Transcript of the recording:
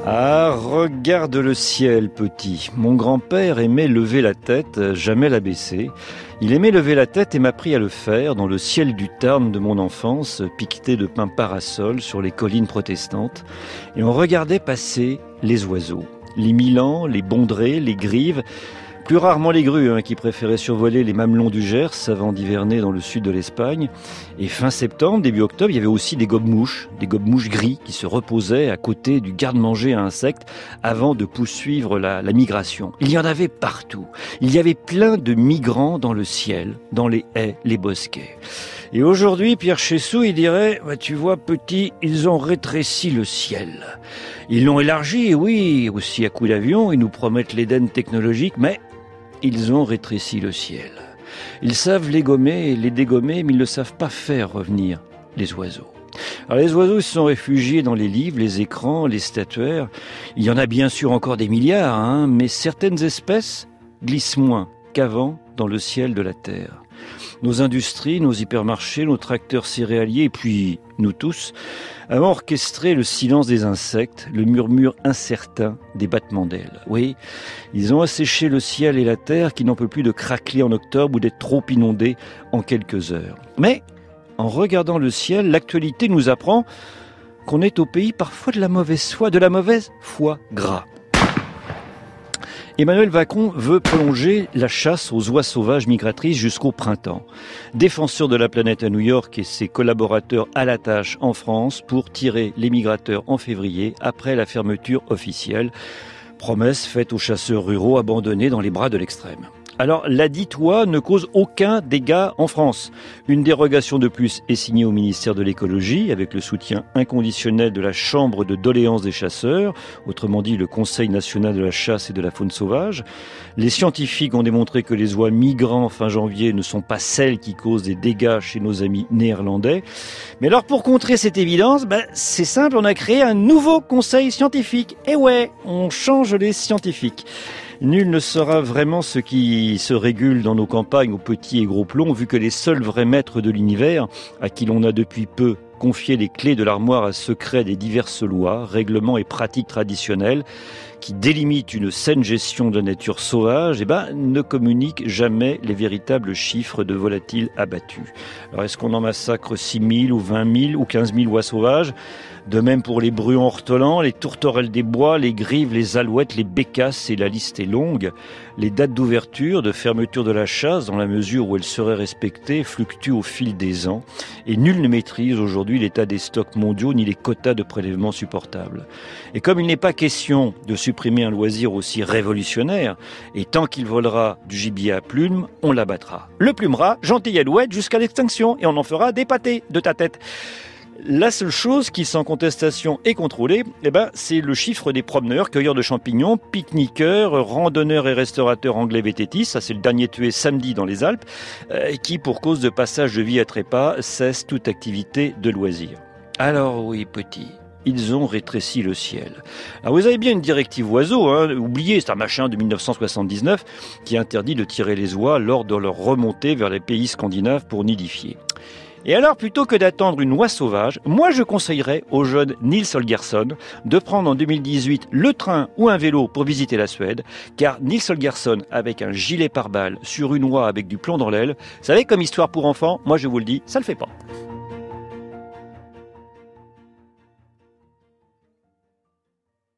Ah, regarde le ciel, petit. Mon grand-père aimait lever la tête, jamais la baisser. Il aimait lever la tête et m'a appris à le faire dans le ciel du Tarn de mon enfance, piqueté de pins parasols sur les collines protestantes. Et on regardait passer les oiseaux. Les milans, les bondrées, les grives. Plus rarement les grues, qui préféraient survoler les mamelons du Gers avant d'hiverner dans le sud de l'Espagne. Et fin septembre, début octobre, il y avait aussi des gobe-mouches gris qui se reposaient à côté du garde-manger à insectes avant de poursuivre la migration. Il y en avait partout. Il y avait plein de migrants dans le ciel, dans les haies, les bosquets. Et aujourd'hui, Pierre Chessou, il dirait, tu vois, petit, ils ont rétréci le ciel. Ils l'ont élargi, oui, aussi à coups d'avion, ils nous promettent l'Éden technologique, mais ils ont rétréci le ciel. Ils savent les gommer et les dégommer, mais ils ne savent pas faire revenir les oiseaux. Alors les oiseaux se sont réfugiés dans les livres, les écrans, les statuaires. Il y en a bien sûr encore des milliards, mais certaines espèces glissent moins qu'avant dans le ciel de la Terre. Nos industries, nos hypermarchés, nos tracteurs céréaliers, et puis nous tous, avons orchestré le silence des insectes, le murmure incertain des battements d'ailes. Oui, ils ont asséché le ciel et la terre qui n'en peut plus de craqueler en octobre ou d'être trop inondés en quelques heures. Mais, en regardant le ciel, l'actualité nous apprend qu'on est au pays parfois de la mauvaise foi gras. Emmanuel Macron veut prolonger la chasse aux oies sauvages migratrices jusqu'au printemps. Défenseur de la planète à New York et ses collaborateurs à la tâche en France pour tirer les migrateurs en février après la fermeture officielle. Promesse faite aux chasseurs ruraux abandonnés dans les bras de l'extrême. Alors, ladite oie ne cause aucun dégât en France. Une dérogation de plus est signée au ministère de l'écologie avec le soutien inconditionnel de la Chambre de doléances des chasseurs, autrement dit le Conseil national de la chasse et de la faune sauvage. Les scientifiques ont démontré que les oies migrants fin janvier ne sont pas celles qui causent des dégâts chez nos amis néerlandais. Mais alors, pour contrer cette évidence, c'est simple, on a créé un nouveau conseil scientifique. Et ouais, on change les scientifiques. Nul ne saura vraiment ce qui se régule dans nos campagnes aux petits et gros plombs, vu que les seuls vrais maîtres de l'univers, à qui l'on a depuis peu confié les clés de l'armoire à secret des diverses lois, règlements et pratiques traditionnelles, qui délimitent une saine gestion de la nature sauvage, ne communiquent jamais les véritables chiffres de volatiles abattus. Alors est-ce qu'on en massacre 6 000 ou 20 000 ou 15 000 oies sauvages ? De même pour les bruants ortolans, les tourterelles des bois, les grives, les alouettes, les bécasses, et la liste est longue. Les dates d'ouverture, de fermeture de la chasse, dans la mesure où elles seraient respectées, fluctuent au fil des ans. Et nul ne maîtrise aujourd'hui l'état des stocks mondiaux ni les quotas de prélèvement supportables. Et comme il n'est pas question de supprimer un loisir aussi révolutionnaire, et tant qu'il volera du gibier à plumes, on l'abattra. Le plumera, gentille alouette, jusqu'à l'extinction, et on en fera des pâtés de ta tête. La seule chose qui, sans contestation, est contrôlée, c'est le chiffre des promeneurs, cueilleurs de champignons, pique-niqueurs, randonneurs et restaurateurs anglais vététis. Ça, c'est le dernier tué samedi dans les Alpes, qui, pour cause de passage de vie à trépas, cesse toute activité de loisir. Alors oui, petit, ils ont rétréci le ciel. Alors vous avez bien une directive oiseaux, oubliez, c'est un machin de 1979 qui interdit de tirer les oies lors de leur remontée vers les pays scandinaves pour nidifier. Et alors, plutôt que d'attendre une oie sauvage, moi je conseillerais au jeune Nils Holgersson de prendre en 2018 le train ou un vélo pour visiter la Suède, car Nils Holgersson, avec un gilet pare-balles sur une oie avec du plomb dans l'aile, vous savez, comme histoire pour enfants, moi je vous le dis, ça le fait pas.